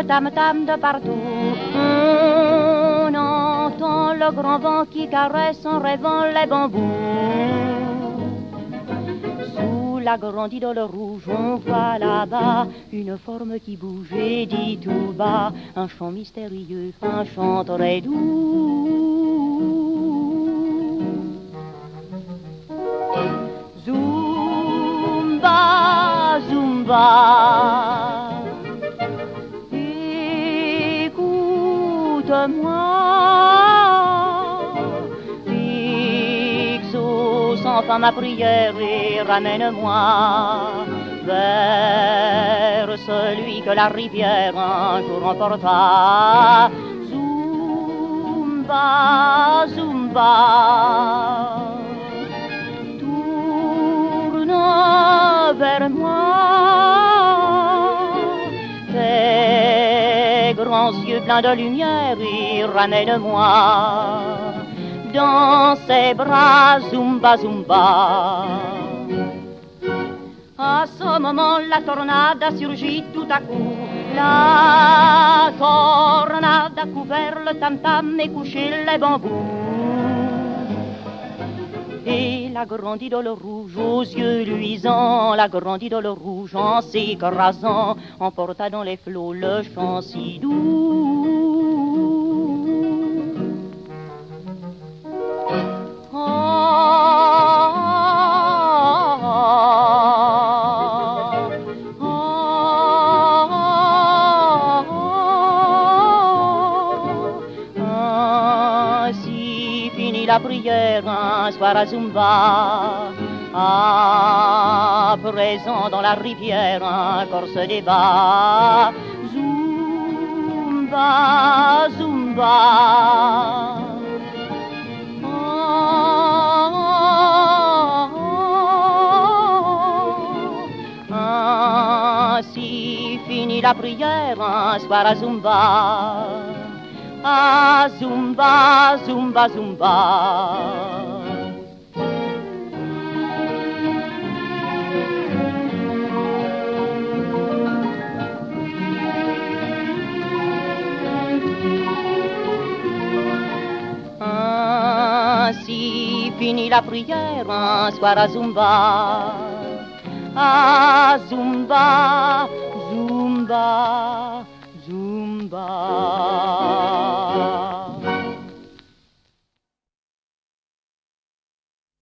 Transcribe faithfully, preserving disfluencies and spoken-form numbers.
le tam-tam de partout. On entend le grand vent qui caresse en rêvant les bambous. Sous la grande idole rouge, on voit là-bas une forme qui bouge et dit tout bas un chant mystérieux, un chant très doux. Zumba, Zumba, écoute-moi, exauce enfin ma prière et ramène-moi vers celui que la rivière un jour emporta. Zumba, Zumba, vers moi, tes grands yeux pleins de lumière et ramène-moi dans ses bras, Zumba, Zumba. À ce moment, la tornade a surgi tout à coup. La tornade a couvert le tam-tam et couché les bambous. Et la grande idole rouge aux yeux luisants, la grande idole rouge en s'écrasant, emporta dans les flots le chant si doux. Oh, oh, oh, oh, ainsi finit la prière un soir à Zumba. À présent dans la rivière un corps se débat. Zumba, Zumba, oh, oh, oh. Ainsi finit la prière un soir à Zumba. Ah, Zumba, Zumba, Zumba. Ainsi finit la prière un soir à Zumba. Ah, Zumba, Zumba, Zumba.